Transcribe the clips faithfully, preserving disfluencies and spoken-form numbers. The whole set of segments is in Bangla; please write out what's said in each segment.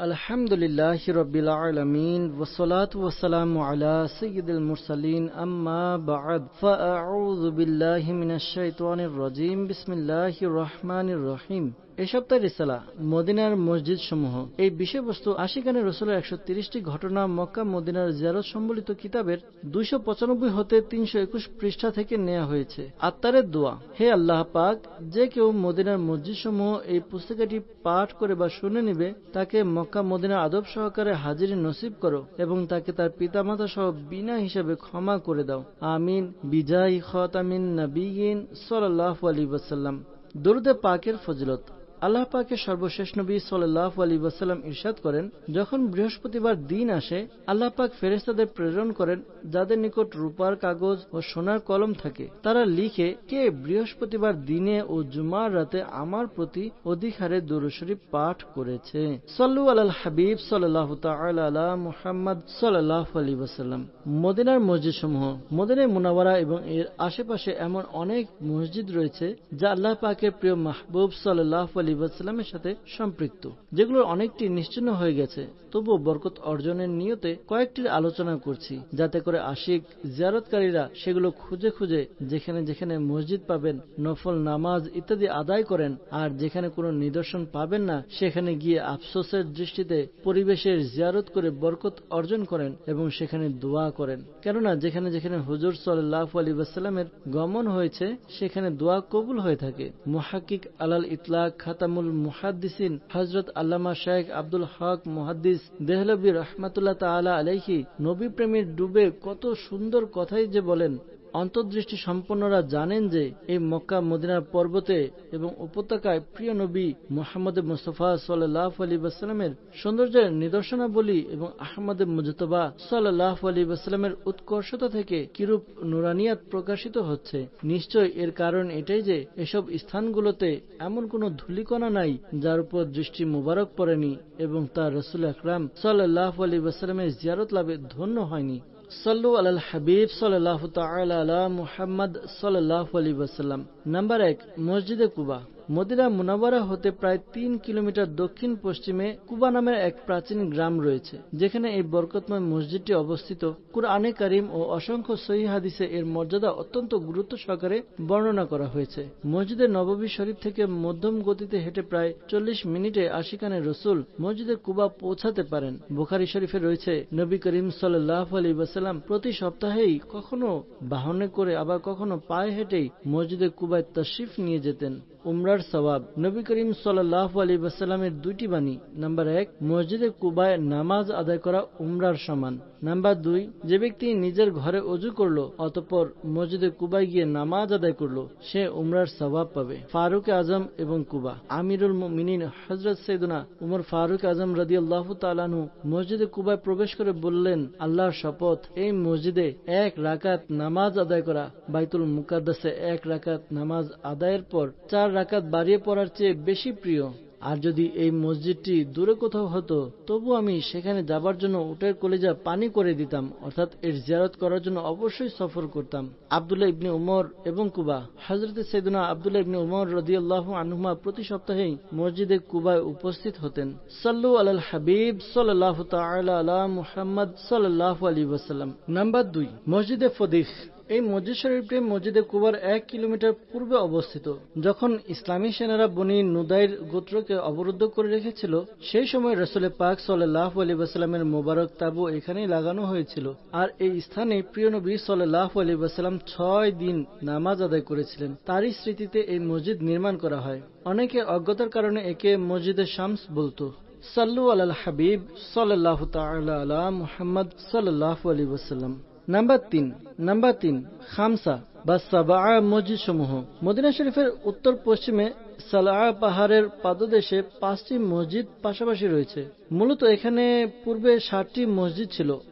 আলহামদুলিল্লাহি রাব্বিল আলামিন ওয়াসসালাতু ওয়াসসালামু আলা সাইয়্যিদিল মুরসালিন আম্মা বা'দ ফাআউযু বিল্লাহি মিনাশ শাইতানির রাজীম বিসমিল্লাহির রহমানির রহিম। এই সপ্তাহের রিসালা মদিনার মসজিদ সমূহ। এই বিষয়বস্তু আশিকানে রসুলের একশো তিরিশটি ঘটনা মক্কা মদিনার জিয়ারত সম্বলিত কিতাবের দুইশো পঁচানব্বই হতে তিনশো একুশ পৃষ্ঠা থেকে নেওয়া হয়েছে। আত্মারের দোয়া। হে আল্লাহ পাক, যে কেউ মদিনার মসজিদ সমূহ এই পুস্তিকাটি পাঠ করে বা শুনে নিবে তাকে মক্কা মদিনার আদব সহকারে হাজিরি নসিব করো এবং তাকে তার পিতামাতা সহ বিনা হিসাবে ক্ষমা করে দাও। আমিন বিজাই খাতামিন নবিয়িন সাল্লাল্লাহু আলাইহি ওয়াসাল্লাম। দরুদে পাকের ফজিলত। আল্লাহ পাকের সর্বশেষ নবী সাল্লাল্লাহু আলাইহি ওয়াসাল্লাম ইরশাদ করেন, যখন বৃহস্পতিবার দিন আসে আল্লাহ পাক ফেরেশতাদের প্রেরণ করেন যাদের নিকট রূপার কাগজ ও সোনার কলম থাকে। তারা লিখে, কে বৃহস্পতিবার দিনে ও জুমার রাতে আমার প্রতি অধিক হারে দুরূদ শরীফ পাঠ করেছে। সাল্লু আলাল হাবিব সাল্লাল্লাহু তাআলা আলা মুহাম্মদ সাল্লাল্লাহু আলাইহি ওয়াসাল্লাম। মদিনার মসজিদ সমূহ। মদিনায়ে মুনাওয়ারা এবং এর আশেপাশে এমন অনেক মসজিদ রয়েছে যা আল্লাহ পাকের প্রিয় মাহবুব সাল্লাল্লাহু আলাইহি ওয়াসাল্লামের সাথে সম্পৃক্ত, যেগুলোর অনেকটি নিশ্চিহ্ন হয়ে গেছে। তবুও বরকত অর্জনের নিয়তে কয়েকটির আলোচনা করছি, যাতে করে আশিক জিয়ারতকারীরা সেগুলো খুঁজে খুঁজে যেখানে যেখানে মসজিদ পাবেন নফল নামাজ ইত্যাদি আদায় করেন, আর যেখানে কোনো নিদর্শন পাবেন না সেখানে গিয়ে আফসোসের দৃষ্টিতে পরিবেশের জিয়ারত করে বরকত অর্জন করেন এবং সেখানে দোয়া করেন। কেননা যেখানে যেখানে হুজুর সাল্লাল্লাহু আলাইহি ওয়াসাল্লামের গমন হয়েছে সেখানে দোয়া কবুল হয়ে থাকে। মুহাক্কিক আলাল ইতলাক খাতামুল মুহাদ্দিসিন হযরত আল্লামা শাইখ আব্দুল হক মুহাদ্দিস দেহলভী রাহমাতুল্লাহ তাআলা আলাইহি নবী প্রেমের ডুবে কত সুন্দর কথাই যে বলেন। অন্তর্দৃষ্টি সম্পন্নরা জানেন যে এই মক্কা মদিনার পর্বতে এবং উপত্যকায় প্রিয় নবী মুহাম্মদ মুস্তাফা সাল্লাল্লাহু আলাইহি ওয়াসাল্লামের সৌন্দর্যের নিদর্শনাবলী এবং আহমদ মুজতবা সাল্লাল্লাহু আলাইহি ওয়াসাল্লামের উৎকর্ষতা থেকে কিরূপ নুরানিয়াত প্রকাশিত হচ্ছে। নিশ্চয় এর কারণ এটাই যে এসব স্থানগুলোতে এমন কোন ধূলিকণা নাই যার উপর দৃষ্টি মুবারক পড়েনি এবং তা রাসূল আকরাম সাল্লাল্লাহু আলাইহি ওয়াসাল্লামের জিয়ারত লাভে ধন্য হয়নি। সাল্লু আলাল হাবিব সাল্লাল্লাহু তাআলা আলা মুহাম্মদ সাল্লাল্লাহু আলাইহি ওয়াসাল্লাম। নাম্বার এক, মসজিদে কুবা। মদিনা মুনাওয়ারা হতে প্রায় তিন কিলোমিটার দক্ষিণ পশ্চিমে কুবা নামের এক প্রাচীন গ্রাম রয়েছে, যেখানে এই বরকতময় মসজিদটি অবস্থিত। কুরআনে কারীম ও অসংখ্য সহিহ হাদিসে এর মর্যাদা অত্যন্ত গুরুত্ব সহকারে বর্ণনা করা হয়েছে। মসজিদে নববী শরীফ থেকে মধ্যম গতিতে হেঁটে প্রায় চল্লিশ মিনিটে আশিকানে রসুল মসজিদে কুবা পৌঁছাতে পারেন। বুখারী শরীফে রয়েছে, নবী করিম সাল্লাল্লাহু আলাইহি ওয়াসাল্লাম প্রতি সপ্তাহেই কখনো বাহনে করে আবার কখনো পায়ে হেঁটেই মসজিদে কুবায় তাশরিফ নিয়ে যেতেন। উমরার সওয়াব। নবী করিম সাল্লাল্লাহু আলাইহি ওয়াসাল্লামের দুইটি বাণী। নাম্বার এক, মসজিদে কুবায় নামাজ আদায় করা উমরার সমান। নাম্বার দুই, যে ব্যক্তি নিজের ঘরে ওযু করলো অতঃপর মসজিদে কুবায় গিয়ে নামাজ আদায় করলো সে উমরার সওয়াব পাবে। ফারুক আজম এবং কুবা। আমিরুল মুমিনিন হযরত সাইয়েদনা উমর ফারুক আজম রাদিয়াল্লাহু তাআলা আনহু মসজিদে কুবায় প্রবেশ করে বললেন, আল্লাহর শপথ, এই মসজিদে এক রাকাত নামাজ আদায় করা বাইতুল মুকাদ্দাসে এক রাকাত নামাজ আদায়ের পর চার রাকাত বাড়িয়ে পড়ার চেয়ে বেশি প্রিয়। আর যদি এই মসজিদটি দূরে কোথাও হতো তবু আমি সেখানে যাবার জন্য উটের কলিজা পানি করে দিতাম, অর্থাৎ এর জিয়ারত করার জন্য অবশ্যই সফর করতাম। আব্দুল্লাহ ইবনে উমর এবং কুবা। হযরত সাইয়েদনা আব্দুল্লাহ ইবনে উমর রাদিয়াল্লাহু আনহুমা প্রতি সপ্তাহেই মসজিদে কুবায় উপস্থিত হতেন। সাল্লু আলাল হাবিব সাল্লাল্লাহু তাআলা আলা মুহাম্মদ সাল্লাল্লাহু আলাইহি ওয়াসাল্লাম। নাম্বার দুই, মসজিদে ফদিহ। এই মসজিদ শরীফটি মসজিদে কুবার এক কিলোমিটার পূর্বে অবস্থিত। যখন ইসলামী সেনারা বনী নুদাইর গোত্রকে অবরুদ্ধ করে রেখেছিল সেই সময় রাসূল পাক সাল্লাল্লাহু আলাইহি ওয়াসাল্লামের মোবারক তাবু এখানেই লাগানো হয়েছিল, আর এই স্থানে প্রিয় নবী সাল্লাল্লাহু আলাইহি ওয়াসাল্লাম ছয় দিন নামাজ আদায় করেছিলেন। তারই স্মৃতিতে এই মসজিদ নির্মাণ করা হয়। অনেকে অজ্ঞতার কারণে একে মসজিদে শামস বলতো। সাল্লু আলাল হাবিব সাল্লাল্লাহু তাআলা আলা মুহাম্মদ সাল্লাল্লাহু আলাইহি ওয়াসাল্লাম। নাম্বার তিন নাম্বার তিন খামসা বা সাবা মসজিদ সমূহ। মদিনা শরীফের উত্তর পশ্চিমে সালাআ পাহাড়ের পাদদেশে পাঁচটি মসজিদ পাশাপাশি রয়েছে। মূলত এখানে পূর্বে ষাটটি মসজিদ ছিল,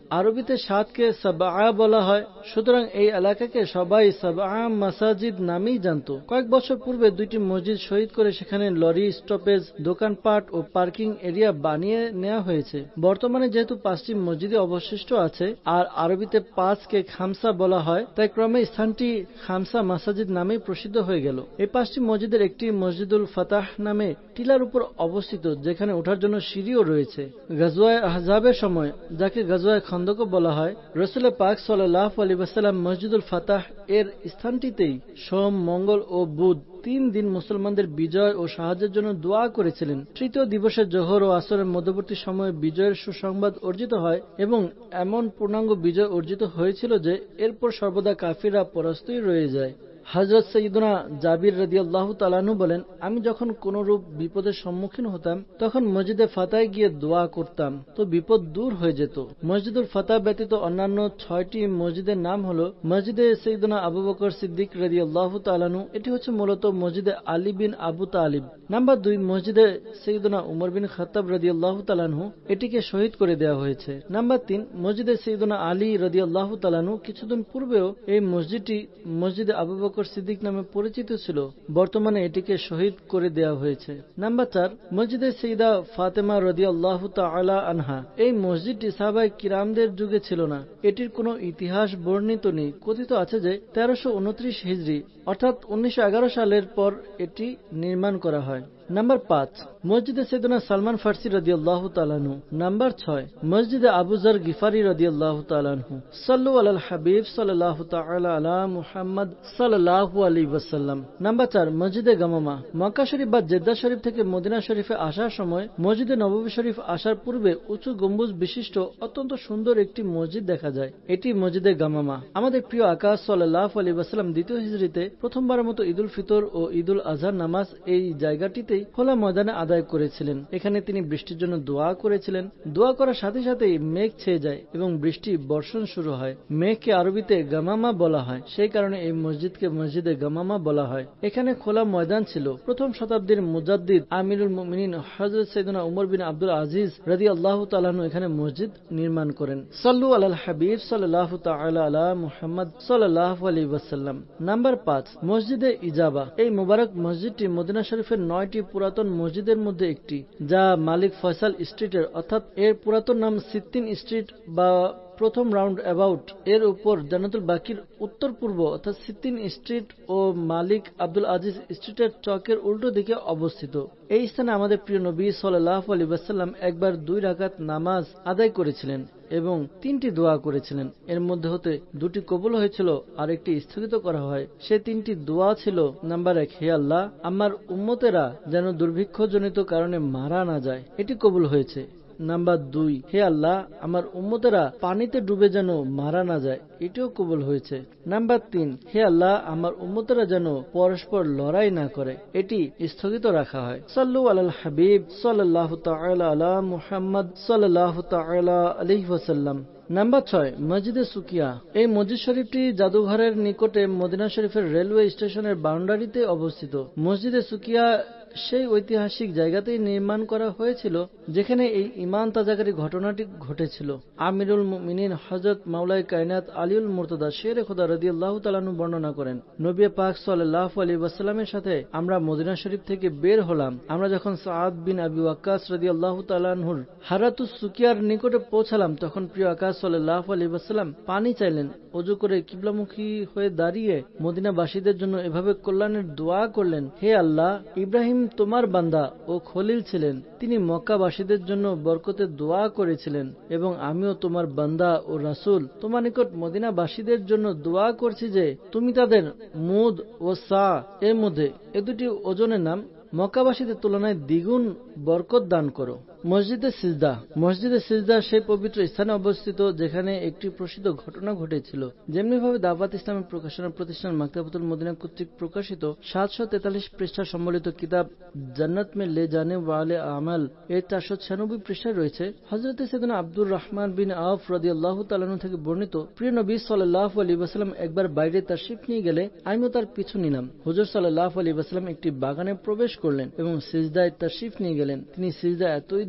আরবিতে সাতকে সাবআ বলা হয়, সুতরাং এই এলাকাকে সবাই সাবআ মাসাজিদ নামেই জানত। কয়েক বছর পূর্বে দুইটি মসজিদ শহীদ করে সেখানে লরি স্টপেজ, দোকানপাট ও পার্কিং এরিয়া বানিয়ে নেওয়া হয়েছে। বর্তমানে যেহেতু পাঁচটি মসজিদে অবশিষ্ট আছে আর আরবিতে পাঁচকে খামসা বলা হয়, তাই ক্রমে স্থানটি খামসা মাসাজিদ নামেই প্রসিদ্ধ হয়ে গেল। এই পাঁচটি মসজিদের একটি মসজিদুল ফাতাহ নামে টিলার উপর অবস্থিত, যেখানে ওঠার জন্য সিঁড়িও রয়েছে। গাজওয়ায়ে আহজাবের সময়, যাকে গাজওয়ায়ে খন্দকও বলা হয়, রাসূল পাক সাল্লাল্লাহু আলাইহি ওয়াসাল্লাম মসজিদুল ফাতাহ এর স্থানটিতেই সোম, মঙ্গল ও বুধ তিন দিন মুসলমানদের বিজয় ও সাহায্যের জন্য দোয়া করেছিলেন। তৃতীয় দিবসে জোহর ও আসরের মধ্যবর্তী সময়ে বিজয়ের সুসংবাদ অর্জিত হয় এবং এমন পূর্ণাঙ্গ বিজয় অর্জিত হয়েছিল যে এরপর সর্বদা কাফিররা পরাস্তই রয়ে যায়। হযরত সাইয়্যিদুনা জাবির রাদিয়াল্লাহু তাআলা আনহু বলেন, আমি যখন কোন রূপ বিপদের সম্মুখীন হতাম তখন মসজিদে ফাতায় গিয়ে দোয়া করতাম, তো বিপদ দূর হয়ে যেত। মসজিদুল ফাতাহ ব্যতীত অন্যান্য ছয়টি মসজিদের নাম হলো মসজিদে সাইয়্যিদুনা আবু বকর সিদ্দিক রাদিয়াল্লাহু তাআলা আনহু, এটি হচ্ছে মূলত মসজিদে Ali bin Abu Talib. Number দুই, মসজিদে সাইয়্যিদুনা উমর বিন খাত্তাব রাদিয়াল্লাহু তাআলা আনহু, এটিকে শহীদ করে দেওয়া হয়েছে। নাম্বার তিন, মসজিদে সাইয়্যিদুনা আলী রাদিয়াল্লাহু তাআলা আনহু, কিছুদিন পূর্বেও এই মসজিদটি মসজিদে আবু বকর সিদ্দিক নামে পরিচিত ছিল, বর্তমানে এটিকে শহীদ করে দেওয়া হয়েছে। নাম্বার চার, মসজিদে সাইয়্যিদা ফাতেমা রাদিয়াল্লাহু তাআলা আনহা, এই মসজিদটি সাহাবায়ে কিরামদের যুগে ছিল না, এটির কোনো ইতিহাস বর্ণিত নেই। কথিত আছে যে তেরোশো উনত্রিশ হিজরি অর্থাৎ উনিশশো এগারো সালের পর এটি নির্মাণ করা হয়। নাম্বার পাঁচ, মসজিদে সাইয়্যিদুনা সালমান ফারসি রাদিয়াল্লাহু তাআলা আনহু। নাম্বার ছয়, মসজিদে আবু যর গিফারি রাদিয়াল্লাহু তাআলা আনহু। সাল্লু আলাল হাবিব সাল্লাল্লাহু তাআলা আলা মুহাম্মদ সাল্লাল্লাহু আলাইহি ওয়াসাল্লাম। নাম্বার চার, মসজিদে গামামা। মক্কা শরীফ বা জেদ্দা শরীফ থেকে মদিনা শরীফে আসার সময় মসজিদে নববী শরীফ আসার পূর্বে উঁচু গম্বুজ বিশিষ্ট অত্যন্ত সুন্দর একটি মসজিদ দেখা যায়, এটি মসজিদে গামামা। আমাদের প্রিয় আকা সাল্লাল্লাহু আলাইহি ওয়াসাল্লাম দ্বিতীয় হিজরিতে প্রথমবারের মতো ঈদুল ফিতর ও ঈদুল আজহার নামাজ এই জায়গাটিতেই খোলা ময়দানে আদায় করেছিলেন। এখানে তিনি বৃষ্টির জন্য দোয়া করেছিলেন। দোয়া করার সাথে সাথেই মেঘ ছেয়ে যায় এবং বৃষ্টি বর্ষণ শুরু হয়। মেঘকে আরবিতে গামামা বলা হয়, সেই কারণে এই মসজিদকে মসজিদে গামামা বলা হয়। এখানে খোলা ময়দান ছিল। প্রথম শতাব্দীর মুজাদ্দিদ আমিরুল মুমিনিন হযরত সাইয়্যিদুনা উমর বিন আব্দুল আজিজ রাদিয়াল্লাহু তাআলা আনহু এখানে মসজিদ নির্মাণ করেন। সাল্লু আলাল হাবিব সাল্লাল্লাহু তাআলা আলা মুহাম্মদ সাল্লাল্লাহু আলাইহি ওয়াসাল্লাম। নাম্বার পাঁচ, মসজিদে ইজাবা। এই মুবারক মসজিদটি মদিনা শরীফের নয়টি পুরাতন মসজিদের মধ্যে একটি, যা মালিক ফয়সাল স্ট্রিটের অর্থাৎ এর পুরাতন নাম সিত্তিন স্ট্রিট বা প্রথম রাউন্ড অ্যাবাউট এর উপর জান্নাতুল বাকির উত্তর পূর্ব অর্থাৎ সিত্তিন স্ট্রিট ও মালিক আব্দুল আজিজ স্ট্রিটের চকের উল্টো দিকে অবস্থিত। এই স্থানে আমাদের প্রিয় নবী সাল্লাল্লাহু আলাইহি ওয়াসাল্লাম একবার দুই রাকাত নামাজ আদায় করেছিলেন এবং তিনটি দোয়া করেছিলেন। এর মধ্যে হতে দুটি কবুল হয়েছিল আর একটি স্থগিত করা হয়। সে তিনটি দোয়া ছিল, নাম্বার এক, হে আল্লাহ, আমার উম্মতেরা যেন দুর্ভিক্ষজনিত কারণে মারা না যায়, এটি কবুল হয়েছে। নাম্বার দুই, হে আল্লাহ, আমার উম্মতেরা পানিতে ডুবে যেন মারা না যায়, এটিও কবুল হয়েছে। নাম্বার তিন, হে আল্লাহ, আমার উম্মতেরা যেন পরস্পর লড়াই না করে, এটি স্থগিত রাখা হয়। সাল্লু আলাল হাবিব সাল্লাল্লাহু তাআলা আলা মুহাম্মদ সাল্লাল্লাহু তাআলা আলাইহি ওয়াসাল্লাম। নাম্বার ছয়, মসজিদে সুকিয়া। এই মসজিদ শরীফটি জাদুঘরের নিকটে মদিনা শরীফের রেলওয়ে স্টেশনের বাউন্ডারিতে অবস্থিত। মসজিদে সুকিয়া সেই ঐতিহাসিক জায়গাতেই নির্মাণ করা হয়েছিল যেখানে এই ঈমান তাজাকারী ঘটনাটি ঘটেছিল। আমিরুল মুমিনিন হযরত মাওলায়ে কায়নাত আলীউল মুর্তদা শেরে খোদা রাদিয়াল্লাহু তাআলা আনহু বর্ণনা করেন, নবী পাক সাল্লাল্লাহু আলাইহি ওয়াসাল্লামের সাথে আমরা মদিনা শরীফ থেকে বের হলাম। আমরা যখন সাআদ বিন আবি ওয়াক্কাস রাদিয়াল্লাহু তাআলা আনহুর হারাতুস সুকিয়ার নিকটে পৌঁছালাম, তখন প্রিয় আকাশ সাল্লাল্লাহু আলাইহি ওয়াসাল্লাম পানি চাইলেন। ওযু করে কিবলামুখী হয়ে দাঁড়িয়ে মদিনাবাসীদের জন্য এভাবে কল্যাণের দোয়া করলেন, হে আল্লাহ, ইব্রাহিম তোমার বান্দা ও খলিল ছিলেন, তিনি মক্কাবাসীদের জন্য বরকতের দোয়া করেছিলেন এবং আমিও তোমার বান্দা ও রাসূল তোমার নিকট মদিনাবাসীদের জন্য দোয়া করছি যে তুমি তাদের মুদ ও সা এর মধ্যে এ দুটি ওজনের নাম মক্কাবাসীদের তুলনায় দ্বিগুণ বরকত দান করো। মসজিদে সিজদা। মসজিদে সিজদা সেই পবিত্র স্থানে অবস্থিত যেখানে একটি প্রসিদ্ধ ঘটনা ঘটেছিল। যেমনিভাবে দাওয়াত ইসলামের প্রকাশনা প্রতিষ্ঠান মাকতাবাতুল মদিনা কর্তৃক প্রকাশিত সাতশো তেতাল্লিশ পৃষ্ঠা সম্বলিত কিতাব জান্নাত মে লে জানে ওয়ালে আমাল এর চারশো ছিয়ানব্বই পৃষ্ঠায় রয়েছে হযরত সাইয়্যিদনা আব্দুর রহমান বিন আওফ রাদিয়াল্লাহু তাআলা আনহু থেকে বর্ণিত, প্রিয় নবী সাল্লাল্লাহু আলাইহি ওয়াসাল্লাম একবার বাইরে তাশরিফ নিয়ে গেলে আমিও তার পিছু নিলাম। হুজুর সাল্লাল্লাহু আলাইহি ওয়াসাল্লাম একটি বাগানে প্রবেশ করলেন এবং সিজদায় তাশরিফ নিয়ে গেলেন। তিনি সিজদায় এতই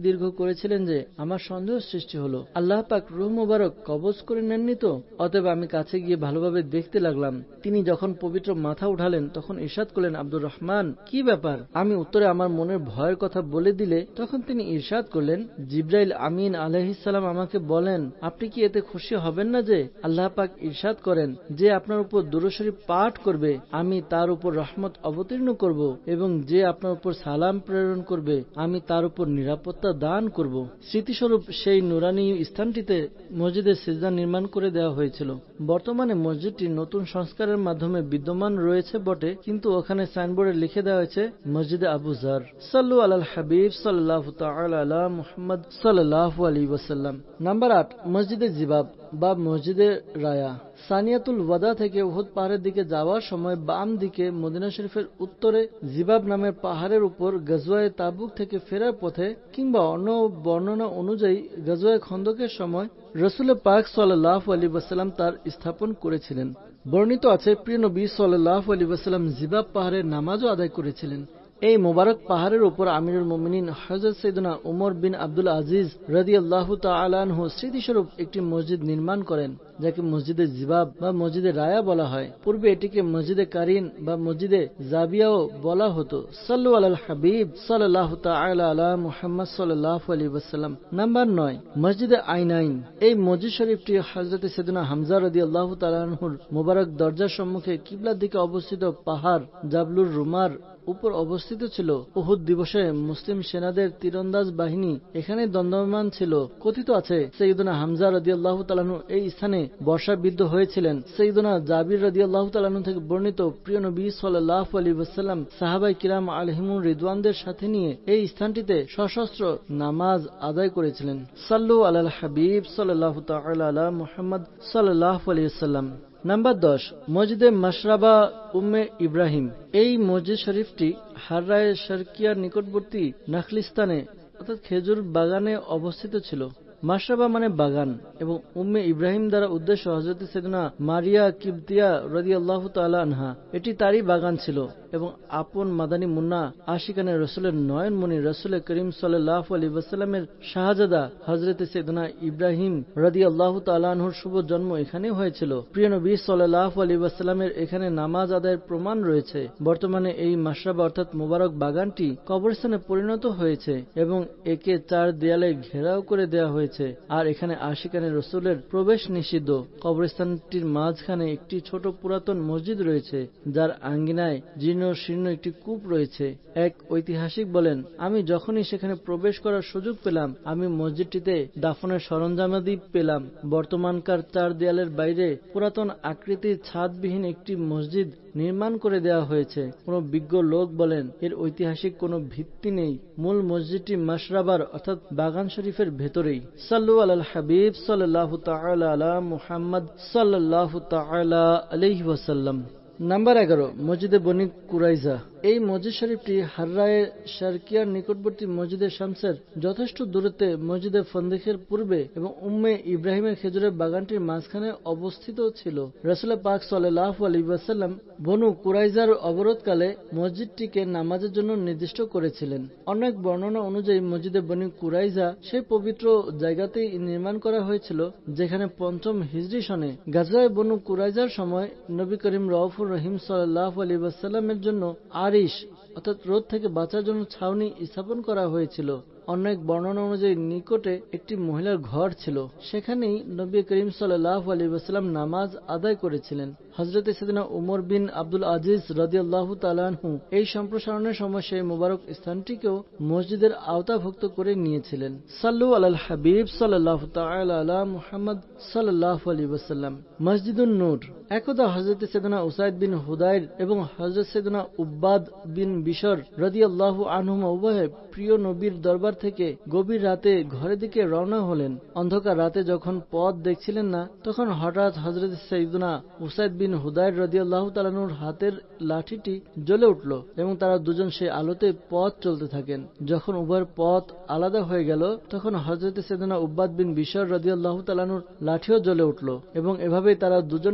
দীর্ঘ করেছিলেন যে আমার সন্দেহ সৃষ্টি হলো, আল্লাহ পাক রূহ মুবারক কবজ করে নেননি তো। অতএব আমি কাছে গিয়ে ভালোভাবে দেখতে লাগলাম। তিনি যখন পবিত্র মাথা উঠালেন তখন ইরশাদ করলেন, আব্দুর রহমান, কি ব্যাপার? আমি উত্তরে আমার মনের ভয়ের কথা বলে দিলে তখন তিনি ইরশাদ করলেন, জিবরাইল আমিন আলাইহিস সালাম আমাকে বলেন, আপনি কি এতে খুশি হবেন না যে আল্লাহ পাক ইরশাদ করেন, যে আপনার উপর দুরূদ শরীফ পাঠ করবে আমি তার উপর রহমত অবতীর্ণ করব, এবং যে আপনার উপর সালাম প্রেরণ করবে আমি তার উপর নিরাপত্তা দান করব। স্মৃতিস্বরূপ সেই নুরানি স্থানটিতে মসজিদে সিজদা নির্মাণ করে দেওয়া হয়েছিল। বর্তমানে মসজিদটি নতুন সংস্কারের মাধ্যমে বিদ্যমান রয়েছে বটে, কিন্তু ওখানে সাইনবোর্ডে লিখে দেওয়া হয়েছে মসজিদে আবু জার। সাল্লু আলাল হাবিব সাল্লাল্লাহু তাআলা আলা মুহাম্মদ সাল্লাল্লাহু আলাইহি ওয়াসাল্লাম। নাম্বার আট, মসজিদে জিবাব বা মসজিদে রায়া। সানিয়াতুল ওয়াদা থেকে উহুদ পাহাড়ের দিকে যাওয়ার সময় বাম দিকে মদিনা শরীফের উত্তরে জিবাব নামের পাহাড়ের উপর গজওয়ায়ে তাবুক থেকে ফেরার পথে কিংবা অন্য বর্ণনা অনুযায়ী গজওয়ায়ে খন্দকের সময় রাসূল পাক সাল্লাল্লাহু আলাইহি ওয়াসাল্লাম তার স্থাপন করেছিলেন। বর্ণিত আছে, প্রিয় নবী সাল্লাল্লাহু আলাইহি ওয়াসাল্লাম জিবাব পাহাড়ে নামাজও আদায় করেছিলেন। এই মোবারক পাহাড়ের উপর আমিরুল মুমিনিন হযরত সাইয়েদনা উমর বিন আব্দুল আজিজ রাদিয়াল্লাহু তাআলা আনহু স্মৃতিস্বরূপ একটি মসজিদ নির্মাণ করেন, যাকে মসজিদে জিবাব বা মসজিদে রায়া বলা হয়। পূর্বে এটিকে মসজিদে কারিন বা মসজিদে জাবিয়াও বলা হতো। সাল্লু আলাল হাবিব সাল্লাল্লাহু তাআলা আলা মুহাম্মদ সাল্লাল্লাহু আলাইহি ওয়াসাল্লাম। নাম্বার নয়, মসজিদে আইনাইন। এই মসজিদ শরীফটি হযরত সাইয়েদনা হামজা রাদিয়াল্লাহু তাআলা আনহুর মোবারক দরজার সম্মুখে কিবলার দিকে অবস্থিত পাহাড় জাবলুর রুমার উপর অবস্থিত ছিল। উহুদ দিবসে মুসলিম সেনাদের তীরন্দাজ বাহিনী এখানে দণ্ডায়মান ছিল। কথিত আছে, সাইয়েদনা হামজা রাদিয়াল্লাহু তাআলা আনহু এই স্থানে বর্ষাবিদ্ধ হয়েছিলেন। সাইয়েদনা জাবির রাদিয়াল্লাহু তাআলা আনহু থেকে বর্ণিত, প্রিয় নবী সাল্লাল্লাহু আলাইহি ওয়াসাল্লাম সাহাবায়ে কিরাম আলাইহিমুর রিদওয়ানদের সাথে নিয়ে এই স্থানটিতে সশস্ত্র নামাজ আদায় করেছিলেন। সাল্লু আলাল হাবিব সাল্লাল্লাহু তাআলা আলা মুহাম্মদ সাল্লাল্লাহু আলাইহি ওয়াসাল্লাম। নাম্বার দশ, মসজিদে মাশরাবা উম্মে ইব্রাহিম। এই মসজিদ শরীফটি হাররায়ে শারকিয়ার নিকটবর্তী নাখলিস্তানে অর্থাৎ খেজুর বাগানে অবস্থিত ছিল। মাশরাবা মানে বাগান, এবং উম্মে ইব্রাহিম দ্বারা উদ্দেশ্য হযরত সাইয়েদনা মারিয়া কিবতিয়া রাদিয়াল্লাহু তাআলা আনহা। এটি তারই বাগান ছিল, এবং আপন মাদানী মুন্না আশিকানে রাসূলের নয়নমণি রাসূল করিম সাল্লাল্লাহু আলাইহি ওয়াসাল্লামের শাহজাদা হযরত সাইয়েদনা ইব্রাহিম রাদিয়াল্লাহু তাআলা আনহুর শুভ জন্ম এখানে হয়েছিল। প্রিয় নবী সাল্লাল্লাহু আলাইহি ওয়াসাল্লামের এখানে নামাজ আদায়ের প্রমাণ রয়েছে। বর্তমানে এই মাশরাবা অর্থাৎ মোবারক বাগানটি কবরস্থানে পরিণত হয়েছে, এবং একে চার দেয়ালে ঘেরাও করে দেওয়া হয়েছে, আর এখানে আশিকানে রাসূলের প্রবেশ নিষিদ্ধ। কবরস্থানটির মাঝখানে একটি ছোট পুরাতন মসজিদ রয়েছে, যার আঙ্গিনায় জীর্ণ শীর্ণ একটি কূপ রয়েছে। এক ঐতিহাসিক বলেন, আমি যখনই সেখানে প্রবেশ করার সুযোগ পেলাম আমি মসজিদটিতে দাফনের সরঞ্জামাদি পেলাম। বর্তমানকার চার দেয়ালের বাইরে পুরাতন আকৃতির ছাদবিহীন একটি মসজিদ নির্মাণ করে দেওয়া হয়েছে। কোন বিজ্ঞ লোক বলেন এর ঐতিহাসিক কোনো ভিত্তি নেই। মূল মসজিদটি মাশরাবার অর্থাৎ বাগান শরীফের ভেতরেই। সাল্লু আলাল হাবিব সাল্লাল্লাহু তাআলা আলা মুহাম্মদ সাল্লাল্লাহু তাআলা আলাইহি ওয়াসাল্লাম। নাম্বার এগারো, মসজিদে বনি কুরাইজা। এই মসজিদ শরীফটি হাররায়ে শারকিয়ার নিকটবর্তী মসজিদে শামসের যথেষ্ট দূরত্বে মসজিদে ফন্দেকের পূর্বে এবং উম্মে ইব্রাহিমের খেজুরের বাগানটির মাঝখানে অবস্থিত ছিল। রাসূল পাক সাল্লাল্লাহু আলাইহি ওয়াসাল্লাম বনু কুরাইজার অবরোধকালে মসজিদটিকে নামাজের জন্য নির্দিষ্ট করেছিলেন। অনেক বর্ণনা অনুযায়ী মসজিদে বনি কুরাইজা সেই পবিত্র জায়গাতেই নির্মাণ করা হয়েছিল যেখানে পঞ্চম হিজরি সনে গাজওয়ে বনু কুরাইজার সময় নবী করিম রাউফুর রহিম সাল্লাল্লাহু আলাইহি ওয়াসাল্লামের জন্য আরিশ অর্থাৎ রোদ থেকে বাঁচার জন্য ছাউনি স্থাপন করা হয়েছিল। অনেক বর্ণনা অনুযায়ী নিকটে একটি মহিলার ঘর ছিল, সেখানেই নবী করিম সাল্লাল্লাহু আলাইহি ওয়াসাল্লাম নামাজ আদায় করেছিলেন। হযরত সাইয়েদনা উমর বিন আব্দুল আজিজ রাদিয়াল্লাহু তাআলা আনহু এই সম্প্রসারণের সময় সেই মুবারক স্থানটিকেও মসজিদের আওতাভুক্ত করে নিয়েছিলেন। সাল্লু আলাল হাবিব সাল্লাল্লাহু তাআলা আলা মুহাম্মদ সাল্লাল্লাহু আলাইহি ওয়াসাল্লাম। মসজিদুন নূর। একদা হযরত সাইয়েদনা উসাইদ বিন হুদাইর এবং হযরত সাইয়েদনা উব্বাদ বিন বিশর রাদিয়াল্লাহু আনহুমা উভয়ে প্রিয় নবীর দরবার থেকে গভীর রাতে ঘরের দিকে রওনা হলেন। অন্ধকার রাতে যখন পথ দেখছিলেন না, তখন হঠাৎ হযরত সাইয়েদনা উসাইদ বিন হুদাইর রাদিয়াল্লাহু তাআলা আনহুর হাতের লাঠিটি জ্বলে উঠল এবং তারা দুজন সেই আলোতে পথ চলতে থাকেন। যখন উভয়ের পথ আলাদা হয়ে গেল তখন হযরত সাইয়েদনা উব্বাদ বিন বিশর রাদিয়াল্লাহু তাআলা আনহুর লাঠিও জ্বলে উঠল, এবং এভাবেই তারা দুজনেই নিজ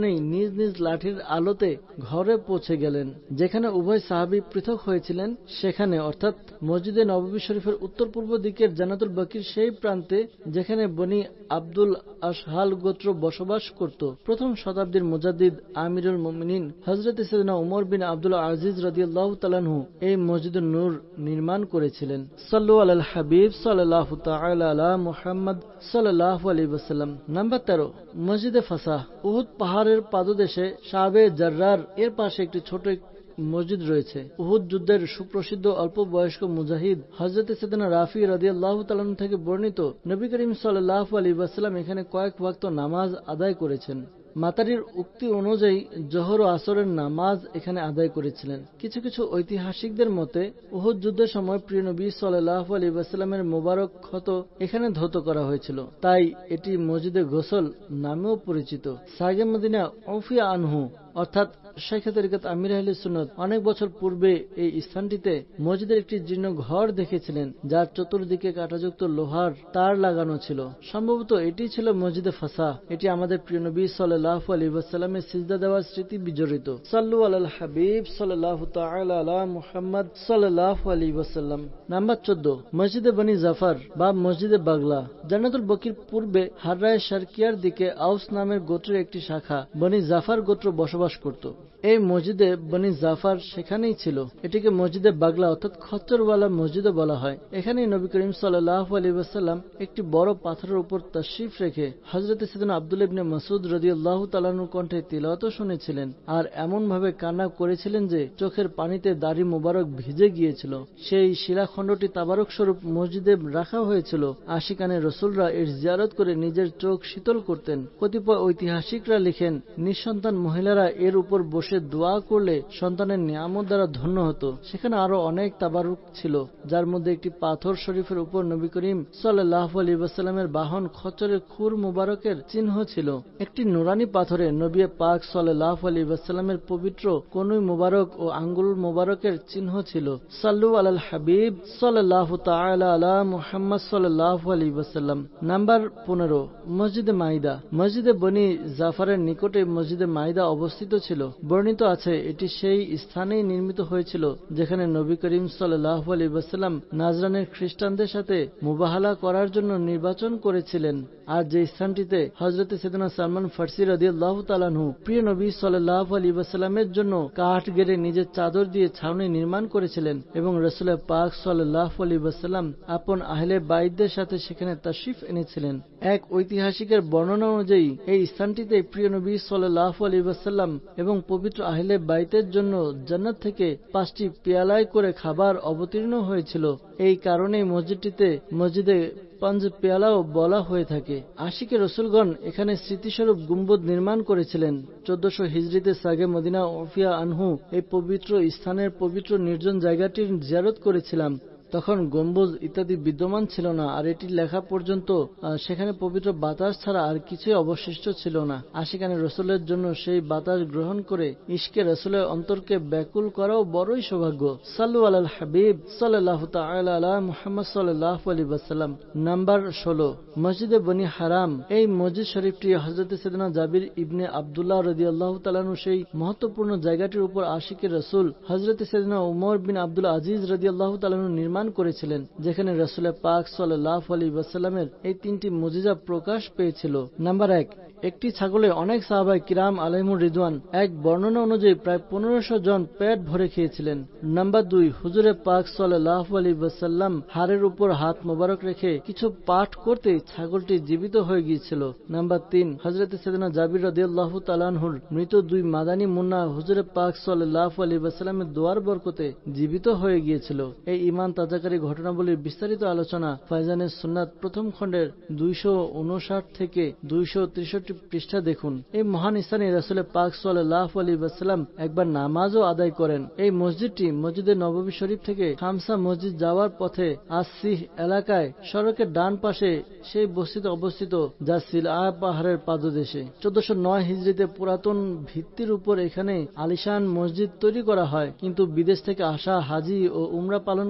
নিজ নিজ লাঠির আলোতে ঘরে পৌঁছে গেলেন। যেখানে উভয় সাহাবী পৃথক হয়েছিলেন সেখানে, অর্থাৎ মসজিদে নববী শরীফের উত্তর পূর্ব দিকের জান্নাতুল বাকির সেই প্রান্তে যেখানে বনি আব্দুল আশহাল গোত্র বসবাস করত। প্রথম শতাব্দীর মুজাদ্দিদ আমিরুল মুমিনিন হযরত সাইয়েদনা উমর বিন আব্দুল আজিজ রাদিয়াল্লাহু তাআলা আনহু এই মসজিদুন নূর নির্মাণ করেছিলেন। সাল্লু আলাল হাবিব সাল্লাল্লাহু তাআলা আলা মুহাম্মদ সাল্লাল্লাহু আলাইহি ওয়াসাল্লাম। নাম্বার তেরো, মসজিদে ফাসাহ। উহুদ পাহাড়ের পাদদেশে শাবে জাররার এর পাশে একটি ছোট মসজিদ রয়েছে। উহুদ যুদ্ধের সুপ্রসিদ্ধ অল্প বয়স্ক মুজাহিদ হযরত সাইয়েদনা রাফি রাদিয়াল্লাহু তাআলা আনহু থেকে বর্ণিত, নবী করিম সাল্লাল্লাহু আলাইহি ওয়াসাল্লাম এখানে কয়েক ওয়াক্ত নামাজ আদায় করেছেন। মাতারির উক্তি অনুযায়ী জোহর ও আসরের নামাজ এখানে আদায় করেছিলেন। কিছু কিছু ঐতিহাসিকদের মতে উহুদ যুদ্ধের সময় প্রিয় নবী সাল্লাল্লাহু আলাইহি ওয়াসাল্লামের মোবারক ক্ষত এখানে ধৌত করা হয়েছিল, তাই এটি মসজিদে গোসল নামেও পরিচিত। সাগে মদিনা উফিয়া আনহু অর্থাৎ শাইখে তরিকত আমির আহলে সুন্নাত অনেক বছর পূর্বে এই স্থানটিতে মসজিদের একটি জীর্ণ ঘর দেখেছিলেন, যার চতুর্দিকে কাঁটাযুক্ত লোহার তার লাগানো ছিল। সম্ভবত এটি ছিল মসজিদে ফাসাহ। এটি আমাদের প্রিয় নবী সাল্লাল্লাহু আলাইহি ওয়াসাল্লামের সিজদা দেওয়ার স্মৃতি বিজড়িত। সাল্লু আলাল হাবিব সাল্লাল্লাহু তাআলা আলা মুহাম্মদ সাল্লাল্লাহু আলাইহি ওয়াসাল্লাম। নাম্বার চোদ্দ, মসজিদে বনি জাফর বা মসজিদে বাগলা। জান্নাতুল বাকির পূর্বে হাররায়ে শারকিয়ার দিকে আউস নামের গোত্রের একটি শাখা বনি জাফর গোত্র বসবাস করত। এই মসজিদে বনি জাফর সেখানেই ছিল। এটিকে মসজিদে বাগলা অর্থাৎ খচ্চরওয়ালা মসজিদও বলা হয়। এখানেই নবী করিম সাল্লাল্লাহু আলাইহি ওয়াসাল্লাম একটি বড় পাথরের উপর তাশরিফ রেখে হযরত সাইয়েদনা আব্দুল্লাহ ইবনে মাসউদ রাদিয়াল্লাহু তাআলা আনহুর কণ্ঠে তিলাওয়াত শুনেছিলেন আর এমন ভাবে কান্না করেছিলেন যে চোখের পানিতে দাড়ি মোবারক ভিজে গিয়েছিল। সেই শিলাখণ্ডটি তাবারক স্বরূপ মসজিদে রাখা হয়েছিল। আশিকানে রসুলরা এর জিয়ারত করে নিজের চোখ শীতল করতেন। কতিপয় ঐতিহাসিকরা লিখেন, নিঃসন্তান মহিলারা এর উপর বসে দোয়া করলে সন্তানের নিয়ামত দ্বারা ধন্য হতো। সেখানে আরো অনেক তাবারুক ছিল, যার মধ্যে একটি পাথর শরীফের উপর নবী করিম সাল্লাল্লাহু আলাইহি ওয়াসাল্লামের বাহন খচ্চরের খুর মুবারকের চিহ্ন ছিল। একটি নুরানি পাথরে নবী পাক সাল্লাল্লাহু আলাইহি ওয়াসাল্লামের পবিত্র কনুই মুবারক ও আঙ্গুল মুবারকের চিহ্ন ছিল। সাল্লু আলাল হাবিব সাল্লাল্লাহু তাআলা আলা মুহাম্মদ সাল্লাল্লাহু আলাইহি ওয়াসাল্লাম। নাম্বার পনেরো, মসজিদে মাইদা। মসজিদে বনি জাফরের নিকটে মসজিদে মাইদা অবস্থিত ছিল। বর্ণিত আছে এটি সেই স্থানেই নির্মিত হয়েছিল যেখানে নবী করিম সাল্লাল্লাহু আলাইহি ওয়াসাল্লাম নাজরানের খ্রিস্টানদের সাথে মুবাহালা করার জন্য নির্বাচন করেছিলেন, আর যে স্থানটিতে হযরত সাইয়েদনা সালমান ফারসি রাদিয়াল্লাহু তাআলা আনহু প্রিয় নবী সাল্লাল্লাহু আলাইহি ওয়াসাল্লামের জন্য কাঠ গেড়ে নিজের চাদর দিয়ে ছাউনি নির্মাণ করেছিলেন এবং রাসূল পাক সাল্লাল্লাহু আলাইহি ওয়াসাল্লাম আপন আহলে বাইতদের সাথে সেখানে তাশরিফ এনেছিলেন। এক ঐতিহাসিকের বর্ণনা অনুযায়ী এই স্থানটিতে প্রিয় নবী সাল্লাল্লাহু আলাইহি ওয়াসাল্লাম এবং পবিত্র আহলে বাইতের জন্য জান্নাত থেকে পাঁচটি পেয়ালায় করে খাবার অবতীর্ণ হয়েছিল। এই কারণেই মসজিদটিতে মসজিদে পাঁচ পেয়ালাও বলা হয়ে থাকে। আশিকে রসুলগণ এখানে স্মৃতিস্বরূপ গুম্বদ নির্মাণ করেছিলেন। চোদ্দশো হিজরিতে সাগে মদিনা উফিয়া আনহু এই পবিত্র স্থানের পবিত্র নির্জন জায়গাটির জিয়ারত করেছিলাম। তখন গম্বুজ ইত্যাদি বিদ্যমান ছিল না, আর এটি লেখা পর্যন্ত সেখানে পবিত্র বাতাস ছাড়া আর কিছুই অবশিষ্ট ছিল না। আশিকানে রসুলের জন্য সেই বাতাস গ্রহণ করে ইশকে রসুলের অন্তরকে ব্যাকুল করাও বড়ই সৌভাগ্য। সাল্লু আলাল হাবিব সাল্লাল্লাহু তাআলা আলা মুহাম্মদ সাল্লাল্লাহু আলাইহি ওয়াসাল্লাম। নাম্বার ষোলো, মসজিদে বনি হারাম। এই মসজিদ শরীফটি হযরত সাইয়েদনা জাবির ইবনে আব্দুল্লাহ রাদিয়াল্লাহু তাআলা আনহু সেই মহত্বপূর্ণ জায়গাটির উপর আশিকে রসুল হযরত সাইয়েদনা উমর বিন আব্দুল আজিজ রাদিয়াল্লাহু তাআলা আনহু নির্মাণ করেছিলেন, যেখানে রাসূল পাক সাল্লাল্লাহু আলাইহি ওয়াসাল্লামের এই তিনটি মুজিজা প্রকাশ পেয়েছিল। নাম্বার এক, একটি ছাগলে অনেক সাহাবায়ে কিরাম আলাইহিমুর রিদওয়ান এক বর্ণনা অনুযায়ী প্রায় পনেরোশো জন পেট ভরে খেয়েছিলেন। নাম্বার দুই, হুজুরে পাক সাল্লাল্লাহু আলাইহি ওয়াসাল্লাম হাড়ের উপর হাত মোবারক রেখে কিছু পাঠ করতে ছাগলটি জীবিত হয়ে গিয়েছিল। নাম্বার তিন, হযরত সাইয়েদনা জাবির রাদিয়াল্লাহু তাআলা আনহুর মৃত দুই মাদানী মুন্না হুজুরে পাক সাল্লাল্লাহু আলাইহি ওয়াসাল্লামের দোয়ার বরকতে জীবিত হয়ে গিয়েছিল। এই ঈমান তাজাকারী ঘটনাবলীর বিস্তারিত আলোচনা ফায়জানের সুন্নাত প্রথম খণ্ডের দুইশো উনষাট থেকে দুইশো ত্রিশটি পৃষ্ঠা দেখুন। এই মহান স্থানে রাসূল পাক সাল্লাল্লাহু আলাইহি ওয়াসাল্লাম একবার নামাজও আদায় করেন। এই মসজিদটি মসজিদে নববী শরীফ থেকে খামসা মসজিদ যাওয়ার পথে আসিহ এলাকায় সড়কের ডান পাশে সেই বস্তিতে অবস্থিত, যা সিলআ পাহাড়ের পাদদেশে। চোদ্দশো নয় হিজরিতে পুরাতন ভিত্তির উপর এখানে আলিশান মসজিদ তৈরি করা হয়, কিন্তু বিদেশ থেকে আসা হাজি ও উমরা পালনকারীগণের